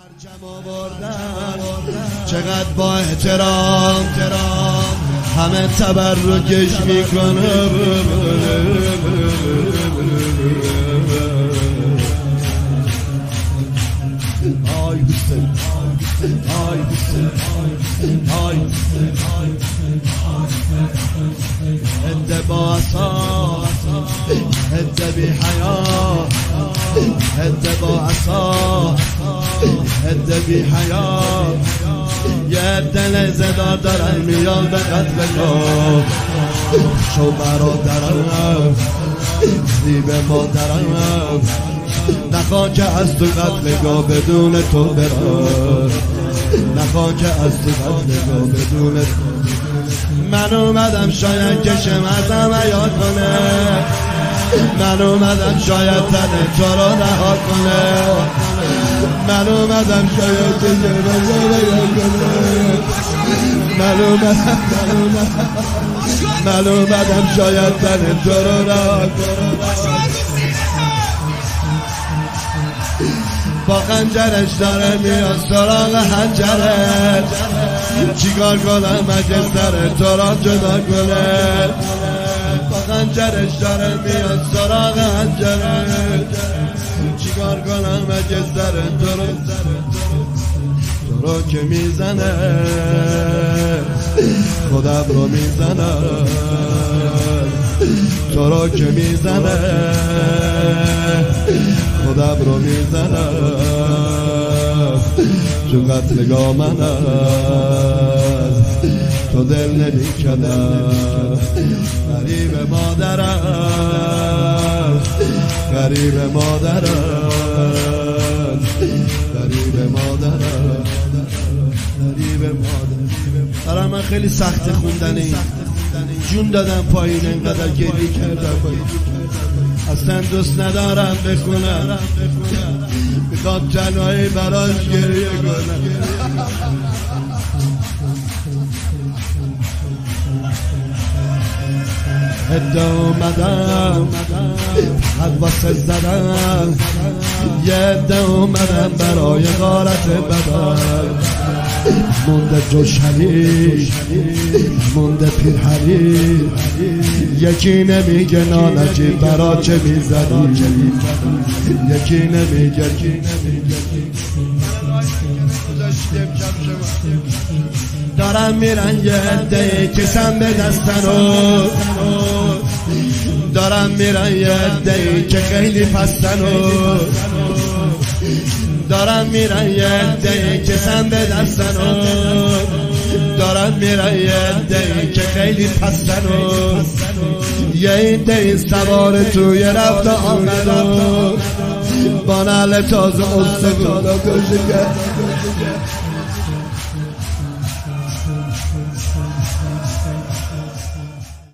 چقدر با احترام همه تبرکش میکنه. آی حسین آی حسین آی هده با عصا هده بی حیا هده با عصا هده بی حیا یه دل زدار دارن میان به قتل کن. شو برادرم زیب مادرم نخواه که از تو قتلگاه بدون تو برم، نخواه که از تو قتلگاه بدون تو. من اومدم شاید کشم ازم عیاد کنه، من اومدم شاید تنه تو رو رها کنه، من اومدم شاید کشم ازم عیاد کنه، من اومدم شاید تنه تو رو رها کنه. با خنجرش داره میاد سراغ حنجرت، چیکار کنم اگه سر تو را جدا کنه. با خنجرش داره میاد سراغ حنجرت، چیکار کنم اگه سر تو رو که میزنه خودم رو میزنه، تو رو که میزنه خودم رو میزنم. تو قتلگاه من تو دل نمیکنم. غریب مادرم غریب مادرم غریب مادرم غریب مادرم. برای من خیلی سخت خوندنی، جون دادم پایین اینقدر گریه کردم، اصلا دوست ندارم بخونم، میخواد تنهایی براش گریه کنم. هده اومدم حد واسه زدم، یه هده اومدم برای غارت بدن. مونده جوشنی مونده پیرهنی، یکی نمیگه نانجی برا چه میزنی، یکی نمیگه دارم میرن یه عده‌ای کسم به دستنو، دارم میرن یه عده‌ای که خیلی پستنو، دارم میرن یه عده‌ای کسم به دستنو، دارم میرن یه عده‌ای که خیلی پستنو. یه عده‌ای سوار توی رفت آمدو، با نعل تازه استگادا کشه کرد.